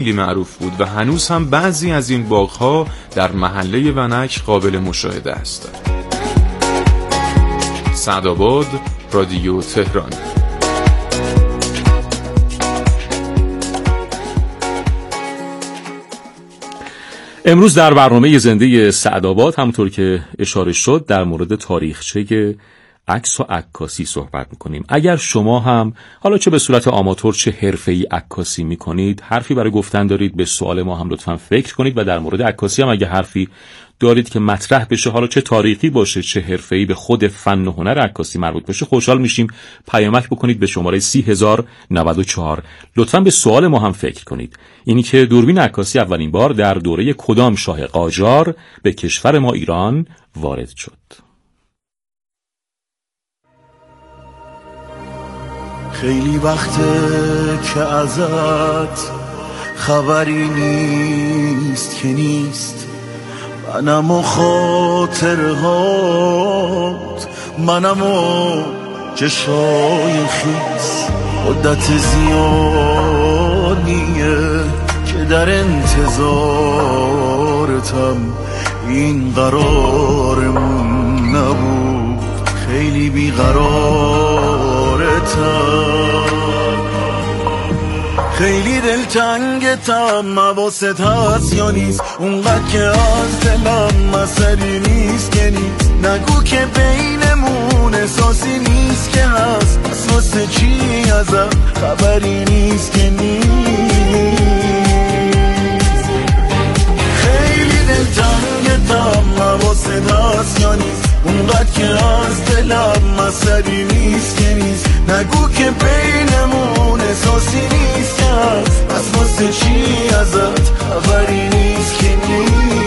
معروف بود و هنوز هم بعضی از این باغ‌ها در محله ونک قابل مشاهده است. سعدآباد، رادیو تهران. امروز در برنامه زنده سعدآباد همونطور که اشاره شد در مورد تاریخچه عکس و عکاسی صحبت میکنیم. اگر شما هم حالا چه به صورت آماتور چه حرفه‌ای عکاسی میکنید، حرفی برای گفتن دارید، به سوال ما هم لطفاً فکر کنید و در مورد عکاسی هم اگه حرفی دارید که مطرح بشه، حالا چه تاریخی باشه چه حرفه‌ای به خود فن و هنر عکاسی مربوط بشه، خوشحال میشیم پیامک بکنید به شماره 30094. لطفاً به سوال ما هم فکر کنید. اینی که دوربین عکاسی اولین بار در دوره کدام شاه قاجار به کشور ما ایران وارد شد؟ خیلی وقته که ازت خبری نیست که نیست، منم و خاطرهات، منم و چشای خیس. مدت زیادیه که در انتظارتم، این قرارمون نبود، خیلی بیقرارتم، خیلی دلتنگتم. حواست هست یا نیست؟ اونقدر که از دلم مسئله نیست که نیست. نگو که بینمون احساسی نیست که هست، پس واسه چی ازم خبری نیست که نیست. خیلی دلتنگتم. حواست هست یا نیست؟ اونقدر که از دلم مسئله نیست که نیست. نگو که بینمون احساسی نیست که هست، پس واسه چی ازت خبری نیست که نیست.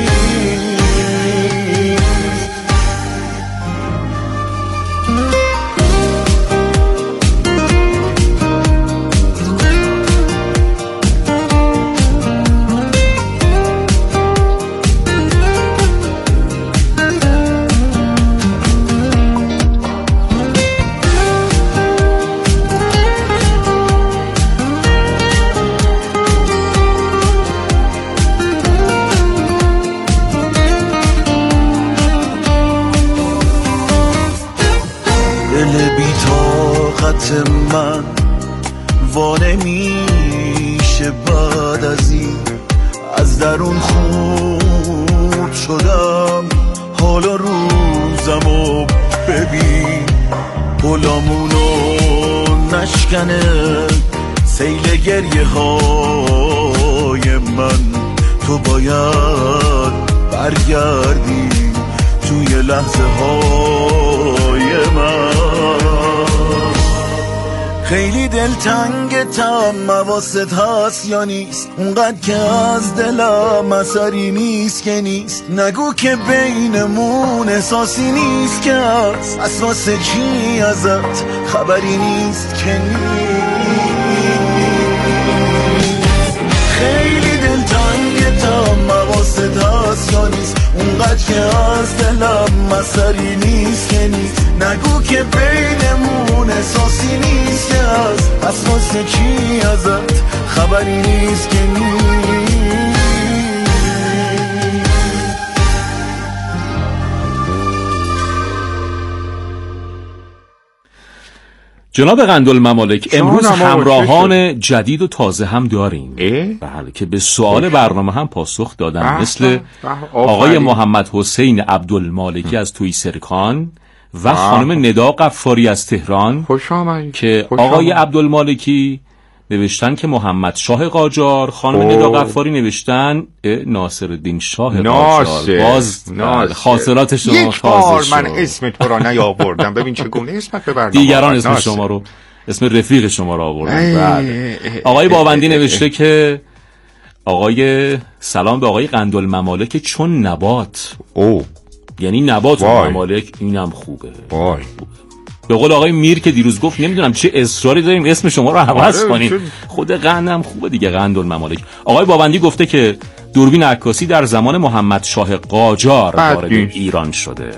من وانه میشه بعد از این، از درون خورد شدم. حالا روزمو ببین، گلامونو نشکنه سیل گریه های من. تو باید برگردی توی لحظه های من. خیلی دلتنگتم. حواست هست یا نیست؟ اونقدر که از دلم اثری نیست که نیست. نگو که بینمون احساسی نیست که هست، پس واسه چی ازت خبری نیست که نیست. خیلی دلتنگتم. حواست هست یا نیست؟ اونقدر که از دلم اثری نیست که نیست. نگو که بینمون احساسی نیست که هست، پس واسه چی ازت خبری نیست که نیست. جناب قندالممالک، امروز همراهان جدید و تازه هم داریم بله که به سوال برنامه هم پاسخ دادن، مثل آقای محمد حسین عبدالمالکی از تویسرکان و خانم ندا قفاری از تهران. که آقای عبدالمالکی نوشتن که محمد شاه قاجار، خانم ندا قفاری نوشتن ناصرالدین شاه قاجار. باز خاطرات شما یک بار من اسم تو را نیاوردم، ببین چگونه اسمت به برنامه دیگران اسم شما رو، اسم رفیق شما رو آوردن. آقای باوندی نوشته که آقای سلام به آقای قندالممالک چون نبات. یعنی نبات و ممالک، اینم خوبه. به قول آقای میر که دیروز گفت نمیدونم چه اصراری داریم اسم شما رو عوض کنیم، خود قندم خوبه دیگه، قندالممالک. آقای باوندی گفته که دوربین عکاسی در زمان محمد شاه قاجار وارد ایران شده.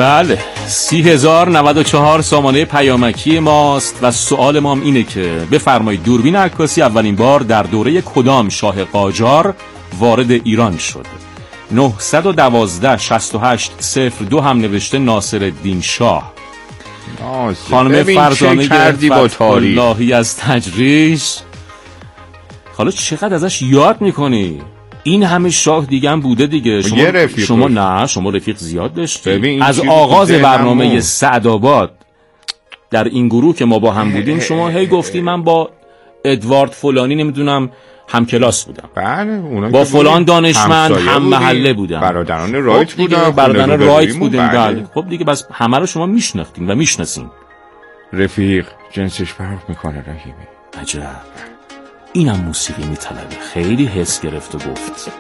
بله 30,094 سامانه پیامکی ماست و سوال ما هم اینه که بفرمایید دوربین عکاسی اولین بار در دوره کدام شاه قاجار وارد ایران شد؟ 912 68 02 هم نوشته ناصرالدین شاه. خانم فرزانه فتح‌اللهی از تجریش. حالا چقدر ازش یاد میکنی؟ این همه شاه دیگه هم بوده دیگه. شما نه، شما رفیق زیاد داشتی. از آغاز برنامه سعدآباد در این گروه که ما با هم بودیم شما هی گفتی من با ادوارد فلانی نمیدونم هم کلاس بودم. بله، با فلان دانشمند هم محله بودم. برادران رایت بودم. برادران رایت بودیم. بله. خب دیگه بس همه رو شما میشناختین و میشناسین. رفیق جنسش فرق میکنه رحیمی. عجب. اینم موسیقی میطلبه. خیلی حس گرفت و گفت.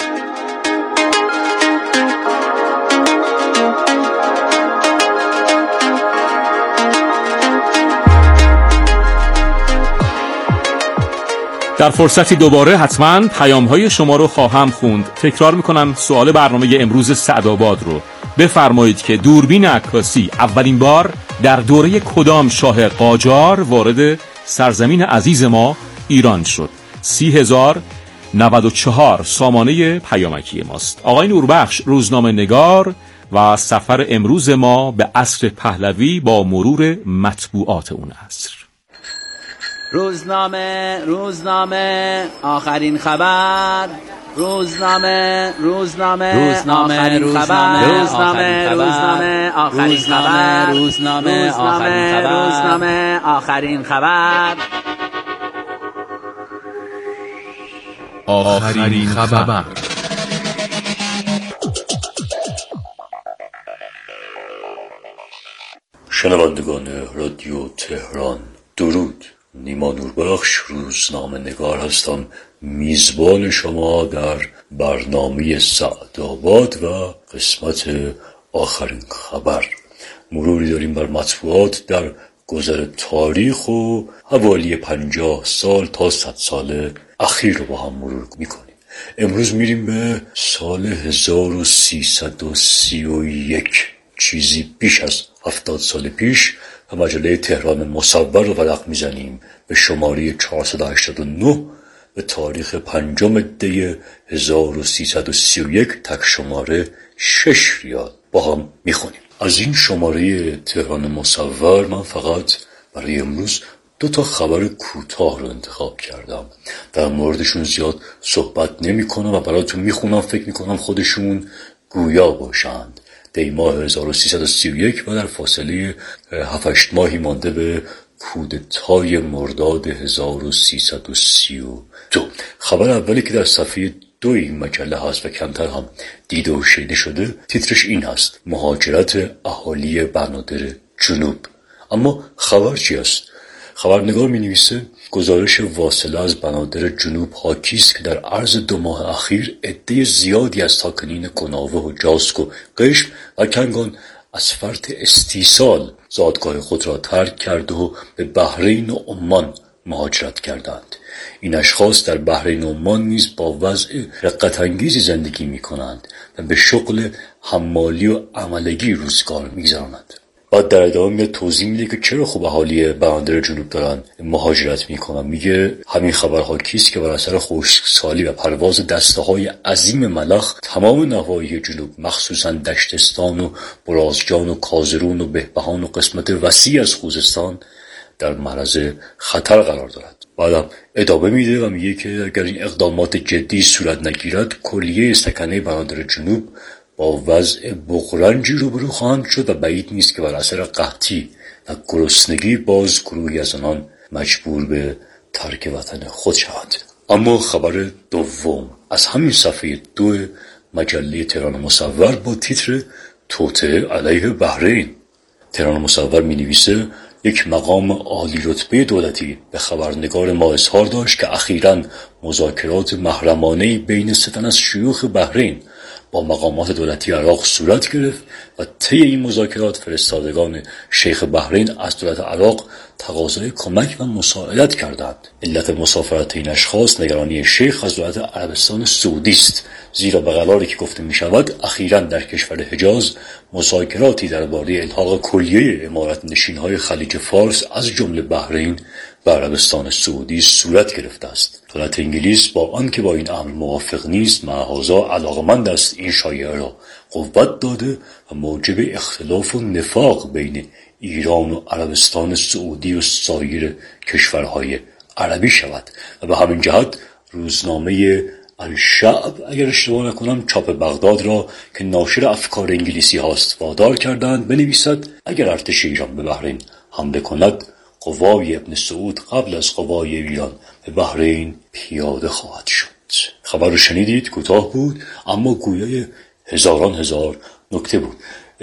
در فرصتی دوباره حتما پیام‌های شما رو خواهم خوند. تکرار میکنم سوال برنامه امروز سعدآباد رو. بفرمایید که دوربین عکاسی اولین بار در دوره کدام شاه قاجار وارد سرزمین عزیز ما ایران شد؟ 30,094 سامانه پیامکی ماست. آقای نوربخش روزنامه نگار و سفر امروز ما به عصر پهلوی با مرور مطبوعات اون عصر. روزنامه آخرین خبر. روزنامه آخرین خبر. روزنامه آخرین خبر. روزنامه آخرین خبر. آخرین خبر. شنوندگان رادیو تهران درود. نیما نوربخش روزنامه نگار هستم، میزبان شما در برنامه سعدآباد و قسمت آخرین خبر. مروری داریم بر مطبوعات در گذر تاریخ و حوالی 50 سال تا 100 سال اخیر رو با هم مرور میکنیم. امروز میریم به سال 1331، چیزی بیش از 70 سال پیش، و مجله تهران مصور رو ورق میزنیم به شماره 489 به تاریخ 5 دی 1331 تک شماره 6 ریال با هم میخونیم. از این شماره تهران مصور من فقط برای امروز 2 خبر کوتاه رو انتخاب کردم. در موردشون زیاد صحبت نمی کنم و براتون میخونم. فکر میکنم خودشون گویا باشند. دی ماه 1331 و در فاصله 7-8 ماهی مانده به کودتای مرداد 1332. خبر اولی که در صفحه 2 این مجله هست و کمتر هم دیده و شنیده شده، تیترش این هست: مهاجرت اهالی بنادر جنوب. اما خبر چی است؟ خبرنگار می نویسه گزارش واصله از بنادر جنوب حاکی است که در عرض 2 ماه اخیر عده زیادی از ساکنین کناوه و جاسک و قشم و کنگان از فرط استیصال زادگاه خود را ترک کرده و به بحرین و عمان مهاجرت کردند. این اشخاص در بحرین و عمان نیز با وضع رقت‌انگیزی زندگی می کنند و به شغل حمالی و عملگی روزگار می گذرانند. بعد در ادامه میاد توضیح میده که چرا خوب اهالی بنادر جنوب دارن مهاجرت میکنن. میگه همین خبر حاکیست که بر اثر خشکسالی و پرواز دسته‌های عظیم ملخ تمام نواحی جنوب، مخصوصا دشتستان و برازجان و کازرون و بهبهان و قسمت وسیع از خوزستان در معرض خطر قرار دارد. بعدم ادامه میده و میگه که اگر این اقدامات جدی صورت نگیرد، کلیه سکنه بنادر جنوب با وضع بغرنجی روبرو خواهند شد و بعید نیست که بر اثر قحطی و گرسنگی باز گروهی از آنان مجبور به ترک وطن خود شوند. اما خبر دوم از همین صفحه 2 مجله تهران مصور با تیتر توطئه علیه بحرین. تهران مصور می نویسه یک مقام عالی رتبه دولتی به خبرنگار ما اظهار داشت که اخیراً مذاکرات محرمانه‌ای بین 3 تن از شیوخ بحرین با مقامات دولتی عراق صورت گرفت و طی این مذاکرات فرستادگان شیخ بحرین از دولت عراق تقاضای کمک و مساعدت کردند. علت مسافرت این اشخاص نگرانی شیخ از دولت عربستان سعودی است، زیرا به قراری که گفته می شود اخیراً در کشور حجاز مذاکراتی درباره الحاق کلیه امارت نشین‌های خلیج فارس از جمله بحرین و عربستان سعودی صورت گرفته است. دولت انگلیس با آنکه با این امر موافق نیست، معاذا علاقمند است این شایعه را قوت داده و موجب اختلاف و نفاق بین ایران و عربستان سعودی و سایر کشورهای عربی شود و به همین جهت روزنامه الشعب اگر اشتباه نکنم چاپ بغداد را که ناشر افکار انگلیسی هاست وادار کردند بنویسد اگر ارتش ایران به بحرین حمله کند قوای ابن سعود قبل از قوای ایران به بحرین پیاده خواهد شد. خبر رو شنیدید، کوتاه بود اما گویای هزار نکته بود.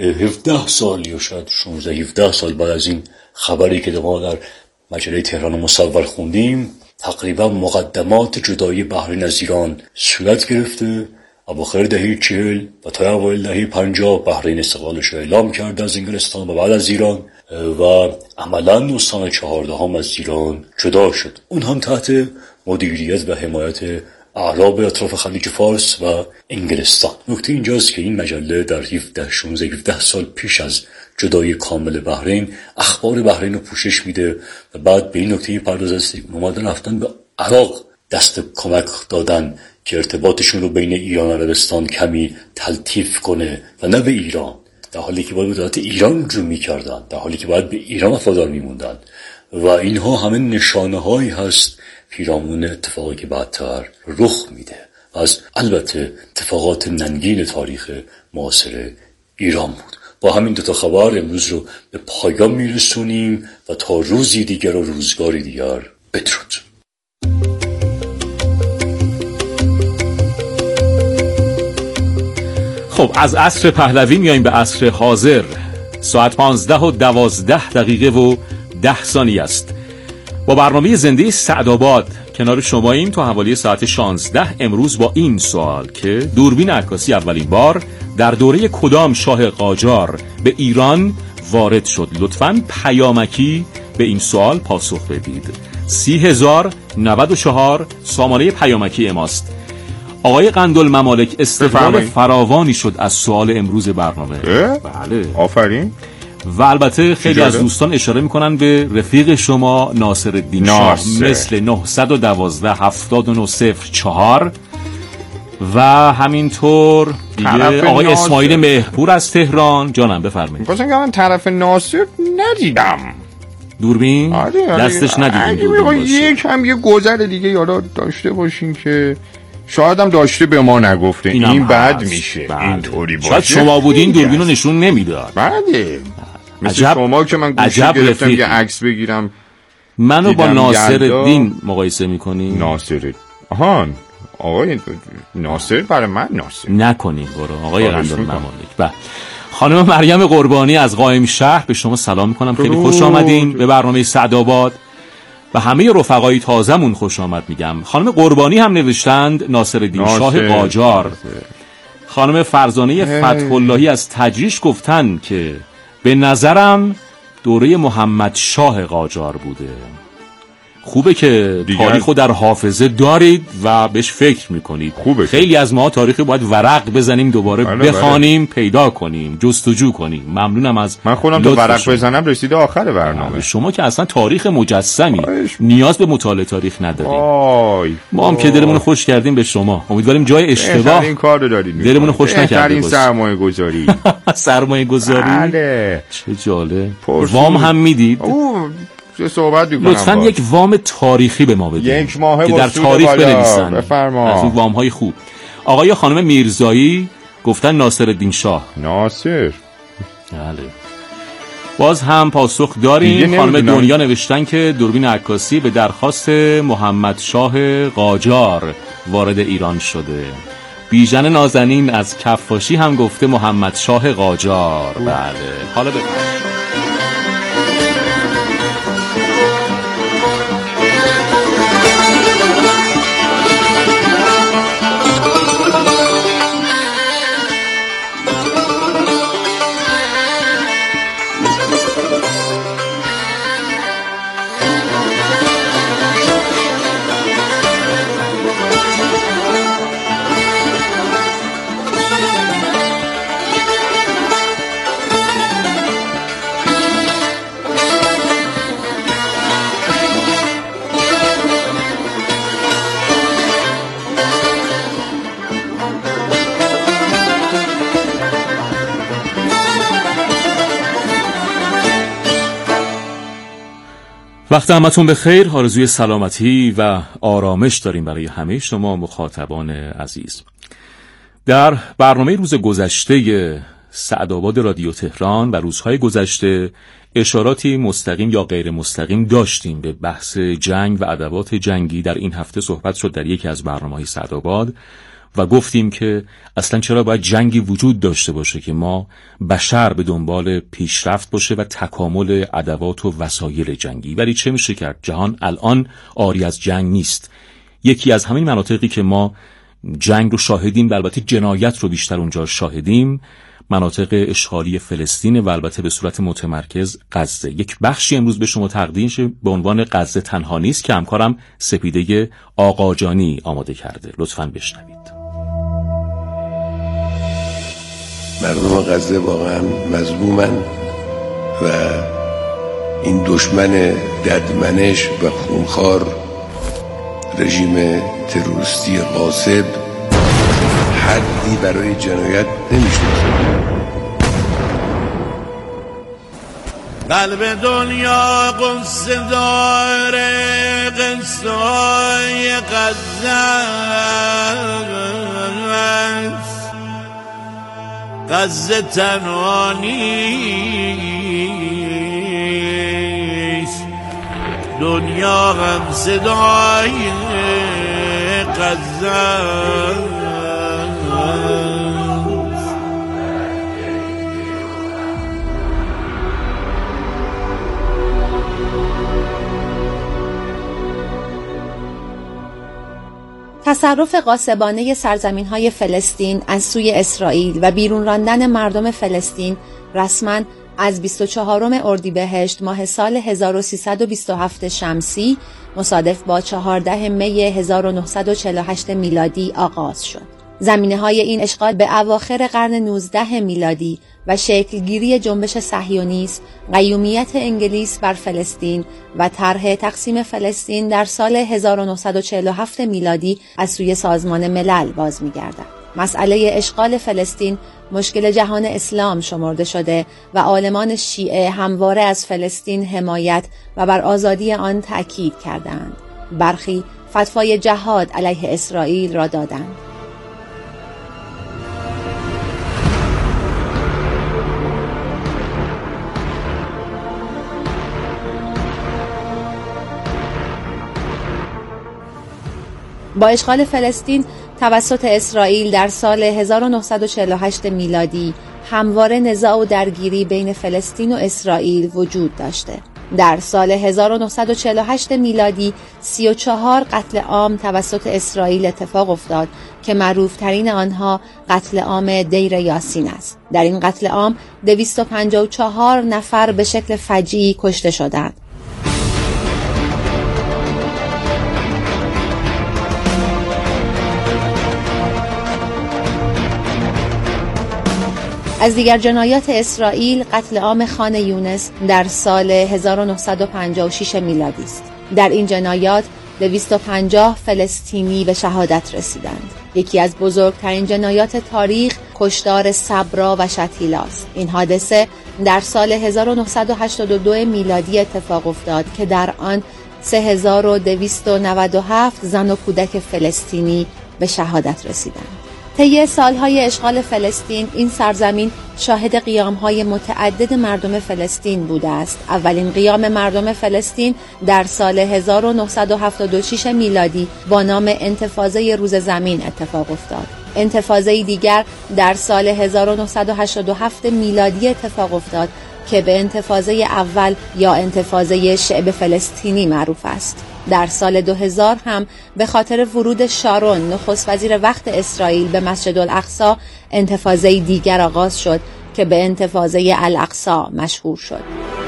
17 سال یا شاید 16-17 سال بعد از این خبری که ما در مجله تهران مصور خوندیم، تقریبا مقدمات جدایی بحرین از ایران صورت گرفته. اواخر دهه 40 و تا اوایل دهه 50 بحرین استقلالش را اعلام کرده از انگلستان و بعد از ایران و عملاً استان 14 از ایران جدا شد، اون هم تحت مدیریت و حمایت اعراب اطراف خلیج فارس و انگلستان. نکته اینجاست که این مجله در 17 سال پیش از جدایی کامل بحرین اخبار بحرین رو پوشش میده و بعد به این نکته پردازه اومدن رفتن به عراق دست کمک دادن که ارتباطشون رو بین ایران و عربستان کمی تلطیف کنه و نه به ایران، در حالی که باید به دولت ایران رجوع می‌کردند، در حالی که باید به ایران وفادار می‌موندند و اینها همه نشانه‌هایی هست پیرامون اتفاقی که بعدتر رخ میده و از البته اتفاقات ننگین تاریخ معاصر ایران بود. با همین دو تا خبر امروز رو به پایان میرسونیم و تا روزی دیگر و روزگاری دیگر بدرود. خب از عصر پهلوی میایم به عصر حاضر. ساعت 15:12 و 10 ثانیه است. با برنامه زنده سعدآباد کنار شماییم تا حوالی ساعت 16. امروز با این سوال که دوربین عکاسی اولین بار در دوره کدام شاه قاجار به ایران وارد شد؟ لطفاً پیامکی به این سوال پاسخ بدید. 30,094 سامانه پیامکی ماست. آقای قندالممالک استقبال فراوانی شد از سوال امروز برنامه. بله آفرین. و البته خیلی از دوستان اشاره میکنن به رفیق شما ناصرالدین شاه مثل 912-7904 و همینطور دیگه آقای اسماعیل مهرپور از تهران. جانم بفرمایید. می‌خواستم که من طرف ناصر ندیدم دوربین دستش ندیدیم. یکم یه گذر دیگه یالا داشته باشین که شاید هم داشته به ما نگفته. این بد میشه. اینطوری باشه شاید شما بودین دوربین رو نشون نمیداد. بله مثل شما که من گوشی گرفتم یه عکس بگیرم منو با ناصرالدین مقایسه میکنی؟ ناصر آهان آقای ناصر برای من ناصر نکنیم برو آقای قندالممالک. خانم مریم قربانی از قائم شهر به شما سلام میکنم. خیلی خوش آمدین به برنامه سعدآباد و همه رفقای تازمون خوش آمد میگم. خانم قربانی هم نوشتند ناصرالدین شاه قاجار. خانم فرزانه فتح اللهی از تجریش گفتن که به نظرم دوره محمد شاه قاجار بوده. خوبه که تاریخو در حافظه دارید و بهش فکر میکنید. خوبه. خیلی از ما تاریخی باید ورق بزنیم دوباره بخوانیم پیدا کنیم جستجو کنیم. ممنونم از من خودم تو ورق بزنم رسیده آخر برنامه. شما که اصلا تاریخ مجسمی نیاز به مطالعه تاریخ نداریم. ما هم که دلمون خوش کردیم به شما. امیدواریم جای اشتباه این کارو دارید دلمون خوش نکردیم. این سرمایه گذاری سرمایه گذاری بله. چه جالب. وام هم میدید؟ لطفاً یک وام تاریخی به ما بدید. یک ماه که در تاریخ بنویسن. بفرما. از وام های خوب. آقای خانم میرزایی گفتن ناصرالدین شاه. ناصر. بله. باز هم پاسخ داریم. خانم دنیا نوشتن که دوربین عکاسی به درخواست محمد شاه قاجار وارد ایران شده. بیژن نازنین از کفاشی هم گفته محمد شاه قاجار. بله. حالا بفرمایید. وقت همتون بخیر. آرزوی سلامتی و آرامش داریم برای همه شما مخاطبان عزیز. در برنامه روز گذشته سعدآباد رادیو تهران و روزهای گذشته اشاراتی مستقیم یا غیر مستقیم داشتیم به بحث جنگ و ادوات جنگی. در این هفته صحبت شد در یکی از برنامه‌های سعدآباد و گفتیم که اصلا چرا باید جنگی وجود داشته باشه که ما بشر به دنبال پیشرفت باشه و تکامل ادوات و وسایل جنگی. ولی چه میشه کرد؟ جهان الان عاری از جنگ نیست. یکی از همین مناطقی که ما جنگ رو شاهدیم و البته جنایت رو بیشتر اونجا شاهدیم مناطق اشغالی فلسطین و البته به صورت متمرکز غزه. یک بخشی امروز به شما تقدیم شه به عنوان غزه تنها نیست که همکارم سپیده آقاجانی آماده کرده. لطفاً بشنوید. مردم غزه واقعا مظلومن و این دشمن ددمنش و خونخوار رژیم تروریستی غاصب حدی برای جنایت نمیشناسه. قلب دنیا قصه داره، قصه های غزه است، غزه تنها نیست، دنیا هم صدای غزه است. تصرف غاصبانه سرزمین‌های فلسطین از سوی اسرائیل و بیرون راندن مردم فلسطین رسماً از 24 اردیبهشت ماه سال 1327 شمسی مصادف با 14 می 1948 میلادی آغاز شد. زمینه‌های این اشغال به اواخر قرن 19 میلادی و شکلگیری جنبش صهیونیست، قیومیت انگلیس بر فلسطین و طرح تقسیم فلسطین در سال 1947 میلادی از سوی سازمان ملل باز می‌گردد. مسئله اشغال فلسطین مشکل جهان اسلام شمرده شده و عالمان شیعه همواره از فلسطین حمایت و بر آزادی آن تأکید کردند. برخی فتوای جهاد علیه اسرائیل را دادند. با اشغال فلسطین توسط اسرائیل در سال 1948 میلادی همواره نزاع و درگیری بین فلسطین و اسرائیل وجود داشته. در سال 1948 میلادی 34 قتل عام توسط اسرائیل اتفاق افتاد که معروفترین آنها قتل عام دیر یاسین است. در این قتل عام 254 نفر به شکل فجیعی کشته شدند. از دیگر جنایات اسرائیل قتل عام خان یونس در سال 1956 میلادی است. در این جنایات 250 فلسطینی به شهادت رسیدند. یکی از بزرگترین جنایات تاریخ کشتار صبرا و شتیلا است. این حادثه در سال 1982 میلادی اتفاق افتاد که در آن 3297 زن و کودک فلسطینی به شهادت رسیدند. طی سالهای اشغال فلسطین این سرزمین شاهد قیامهای متعدد مردم فلسطین بوده است. اولین قیام مردم فلسطین در سال 1976 میلادی با نام انتفاضه روز زمین اتفاق افتاد. انتفاضه دیگر در سال 1987 میلادی اتفاق افتاد که به انتفاضه اول یا انتفاضه شعب فلسطینی معروف است. در سال 2000 هم به خاطر ورود شارون نخست وزیر وقت اسرائیل به مسجد الاقصی انتفاضه دیگر آغاز شد که به انتفاضه الاقصی مشهور شد.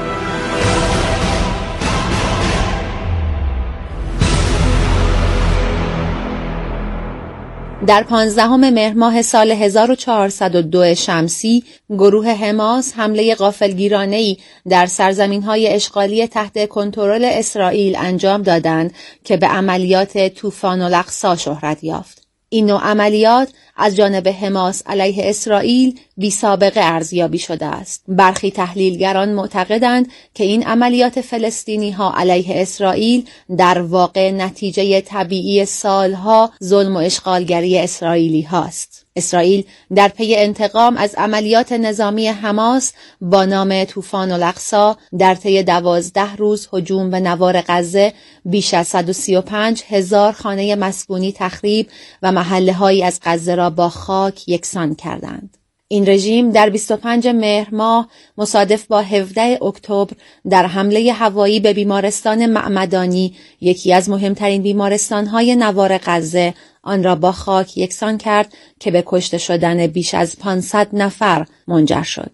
در 15 مهر ماه سال 1402 شمسی گروه حماس حمله غافلگیرانه‌ای در سرزمین‌های اشغالی تحت کنترل اسرائیل انجام دادند که به عملیات طوفان الاقصی شهرت یافت. این نوع عملیات از جانب حماس علیه اسرائیل بی سابقه ارزیابی شده است. برخی تحلیلگران معتقدند که این عملیات فلسطینی ها علیه اسرائیل در واقع نتیجه طبیعی سالها ظلم و اشغالگری اسرائیلی هاست. اسرائیل در پی انتقام از عملیات نظامی حماس با نام طوفان الاقصی در طی 12 روز هجوم به نوار غزه بیش از 135,000 خانه مسکونی تخریب و محله‌هایی از غزه را با خاک یکسان کردند. این رژیم در 25 مهر ماه مصادف با 17 اکتبر در حمله هوایی به بیمارستان معمدانی، یکی از مهمترین بیمارستان‌های نوار غزه، آن را با خاک یکسان کرد که به کشته شدن بیش از 500 نفر منجر شد.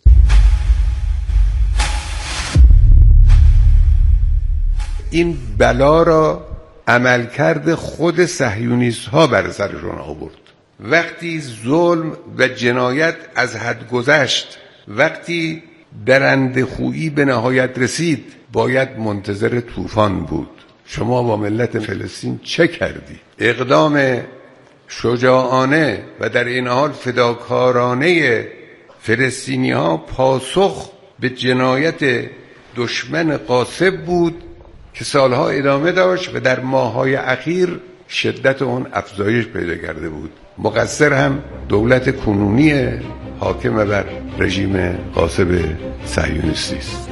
این بلا را عملکرد خود صهیونیست ها بر سرشون آورد. وقتی ظلم و جنایت از حد گذشت، وقتی درنده‌خویی به نهایت رسید، باید منتظر طوفان بود. شما با ملت فلسطین چه کردی؟ اقدام شجاعانه و در این حال فداکارانه فلسطینی ها پاسخ به جنایت دشمن غاصب بود که سالها ادامه داشت و در ماه‌های اخیر شدت اون افزایش پیدا کرده بود. مقصر هم دولت کنونی حاکم بر رژیم غاصب صهیونیستی است.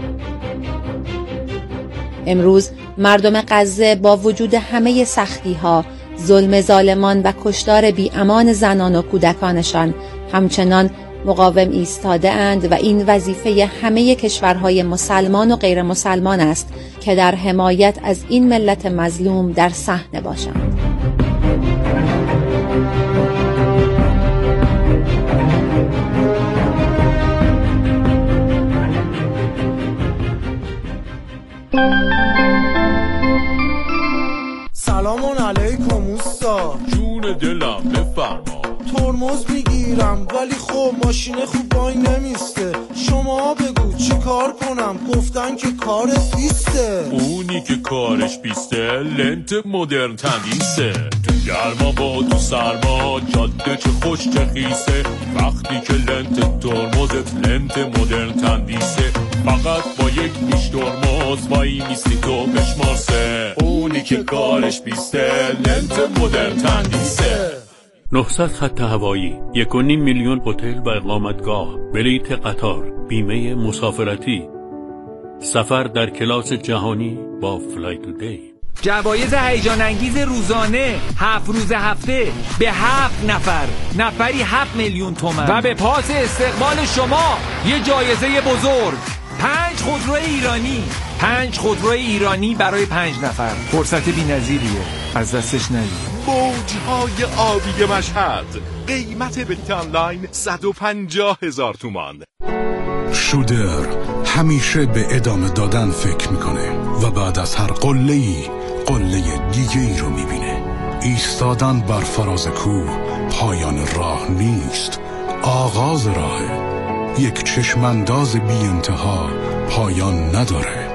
امروز مردم غزه با وجود همه سختی‌ها، ظلم ظالمان و کشتار بی‌امان زنان و کودکانشان همچنان مقاوم ایستاده اند و این وظیفه همه کشورهای مسلمان و غیر مسلمان است که در حمایت از این ملت مظلوم در صحنه باشند. سلام علیکم اوستا. جون دلم بفرما. ترمز میگیرم ولی خب ماشین خوب وای نمیسته. شما بگو چی کار کنم؟ گفتن که کارت بیسته. اونی که کارش بیسته لنت مدرن تندیسه. تو گرما با تو سرما جاده چه خوش چه خیسه. وقتی که لنت ترمزت لنت مدرن تندیسه، فقط با یک پیش ترمز وای میستی تو بشمارسه. اونی که کارش بیسته لنت مدرن تندیسه. 900 خط هوایی، 1.5 میلیون هتل و اقامتگاه، بلیط قطار، بیمه مسافرتی، سفر در کلاس جهانی با فلای تودی. جوایز هیجان انگیز روزانه 7 روز هفته به 7 نفر، نفری 7 میلیون تومان و به پاس استقبال شما یه جایزه بزرگ، 5 خودرو ایرانی، 5 خودرو ایرانی برای 5 نفر. فرصت بی‌نظیریه، از دستش ندید. موجهای آبی مشهد، قیمت بلیط آنلاین 150,000 تومان. شودر همیشه به ادامه دادن فکر میکنه و بعد از هر قله‌ای قله دیگه ای رو میبینه. ایستادن بر فراز کوه پایان راه نیست، آغاز راهه. یک چشمانداز بی انتها پایان نداره.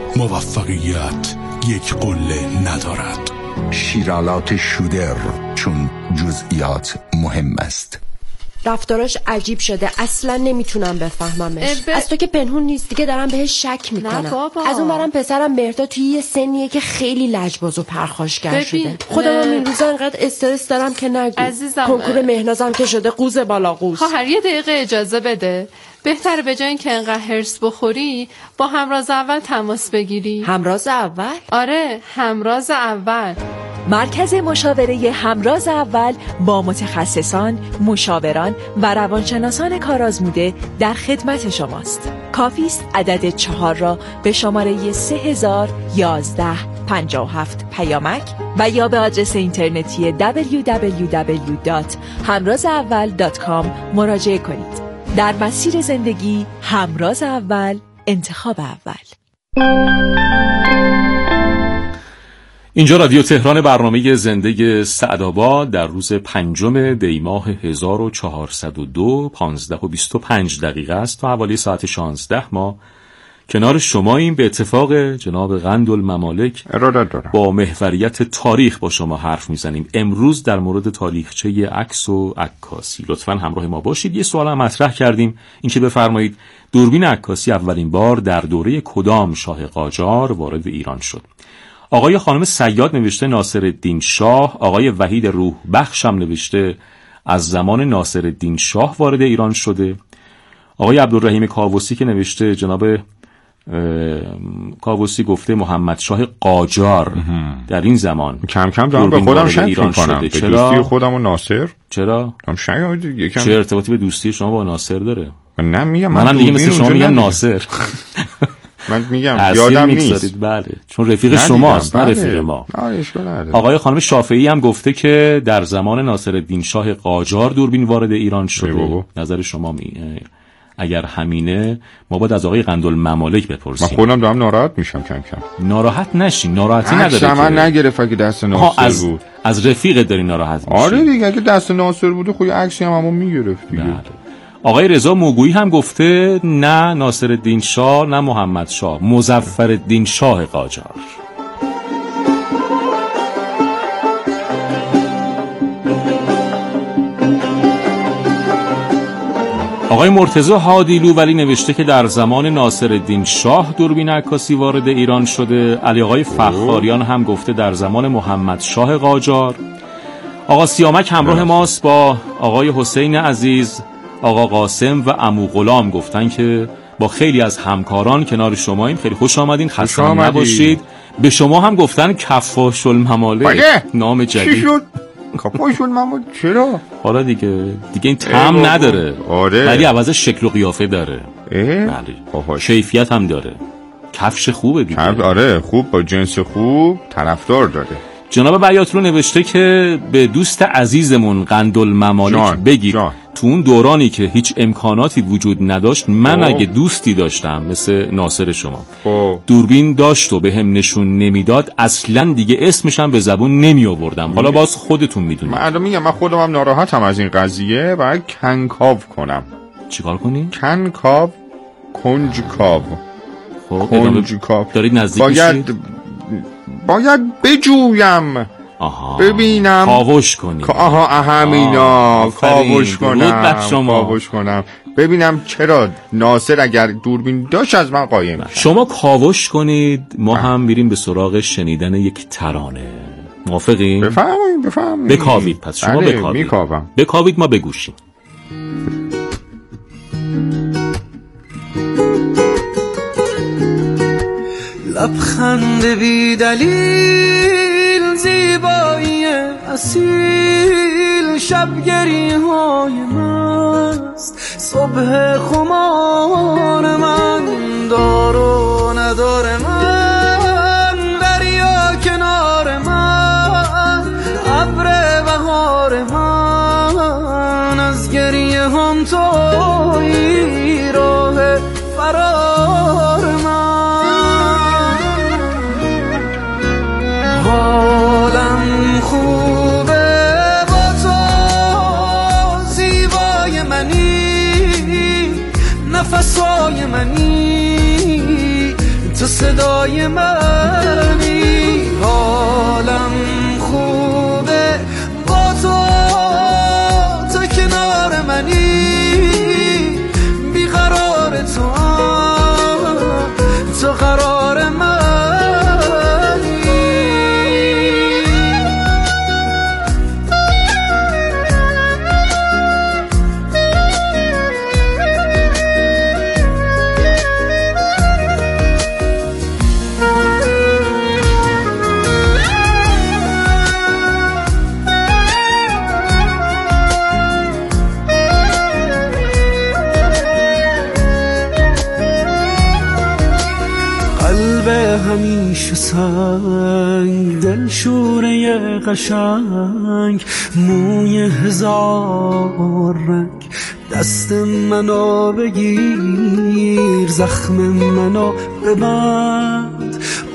موفقیت یک قله ندارد. شیرالات شودر، چون جزئیات مهم است. رفتاراش عجیب شده، اصلا نمیتونم بفهممش. از تو که پنهون نیست دیگه، دارم بهش شک میکنم. از اون برم پسرم مهرداد توی یه سنیه که خیلی لجباز و پرخاشگر شده. خودم این روزا انقدر استرس دارم که نگو. کنکور مهنازم که شده قوز بالا قوز. خواهر یه دقیقه اجازه بده. بهتره به جای اینکه انقدر هرس بخوری با همراز اول تماس بگیری. همراز اول؟ آره، همراز اول. مرکز مشاوره همراز اول با متخصصان، مشاوران و روانشناسان کارآزموده در خدمت شماست. کافی است عدد 4 را به شماره 301157 پیامک و یا به آدرس اینترنتی www.hamrazaawal.com مراجعه کنید. در مسیر زندگی همراز اول، انتخاب اول. اینجا رادیو تهران، برنامه زنده سعدآباد در روز 5 دی ماه 1402 15:25 است. تا حوالی ساعت 16 ما کنار شماییم. به اتفاق جناب قندالممالک با محوریت تاریخ با شما حرف میزنیم. امروز در مورد تاریخچه عکس و عکاسی. لطفاً همراه ما باشید. یه سوال هم مطرح کردیم، این که بفرمایید دوربین عکاسی اولین بار در دوره کدام شاه قاجار وارد ایران شد؟ آقای خانم صیاد نوشته ناصرالدین شاه. آقای وحید روح بخش هم نوشته از زمان ناصرالدین شاه وارد ایران شده. آقای عبدالرحیم کاووسی که نوشته جناب کاووسی گفته محمد شاه قاجار در این زمان. کم کم دارم به خودم شک میکنم، به دوستی خودم و ناصر. چرا؟ چه ارتباطی به دوستی شما با ناصر داره؟ من میگم منم دیگه مثل شما میگم ناصر. من میگم یادم نیست. بله، چون رفیق شماست نه رفیق ما. آقای خانم شافعی هم گفته که در زمان ناصرالدین شاه قاجار دوربین وارد ایران شده. نظر شما اگر همینه ما باید از آقای قندالممالک بپرسیم. من خودم دارم ناراحت میشم کم کم. ناراحت نشین، ناراحتی نداره. من نگرفت اگه دست ناصر بود. از رفیقت داری ناراحت میشی. آره دیگه، اگه دست ناصر بوده خب عکسی هم همون میگرفت دیگه. آقای رضا موگویی هم گفته نه ناصرالدین شاه نه محمد شاه، مظفرالدین شاه قاجار. آقای مرتضی هادیلو ولی نوشته که در زمان ناصرالدین شاه دوربین عکاسی وارد ایران شده. علی آقای فخاریان هم گفته در زمان محمد شاه قاجار. آقا سیامک همراه ماست با آقای حسین عزیز، آقا قاسم و عمو غلام گفتن که با خیلی از همکاران کنار شماییم. خیلی خوش آمدین، خسته نباشید. به شما هم گفتن کفاش الممالک نام جدید. کفاش الممالک چرا؟ حالا دیگه این طعم نداره. آره. ولی عوض شکل و قیافه داره. بله. کیفیت هم داره. کفش خوبه دیگه. آره خوب، با جنس خوب طرفدار داره. جناب بیاتلو نوشته که به دوست عزیزمون قندالممالک بگید تو اون دورانی که هیچ امکاناتی وجود نداشت من اگه دوستی داشتم مثل ناصر شما دوربین داشت و به هم نشون نمیداد اصلا دیگه اسمشم به زبون نمی آوردم. حالا باز خودتون میدونید. من میگم من خودم هم ناراحتم از این قضیه. باید کنکاو کنم. چیکار کنی؟ کنکاو، کنجکاو. کنجکاو دارید نزدیک میشید؟ باید بجویم. ببینم کاوش کنی. همینا کاوش کنم ببینم چرا ناصر اگر دوربین داشت از من قایم میشه. شما کاوش کنید، ما هم میریم به سراغ شنیدن یک ترانه. موافقین؟ بفهمید. بکاوید. پس شما بکاوید ما بگوشیم. لبخند بی دلیل، زیبایی اصیل، شبگری های مست، صبح خمار من، دار و ندار من، دریا کنار من، ابر بهار من، از گریه هم تویی راه فرار من. حالم خوبه با تو، زیبای منی، نفسای منی، تو صدای منی. حالم خوبه با تو کنار منی، بیقرار تو قرار من. همیشه سنگ، دل شوره قشنگ، موی هزار رنگ، دست منو بگیر، زخم منو ببند،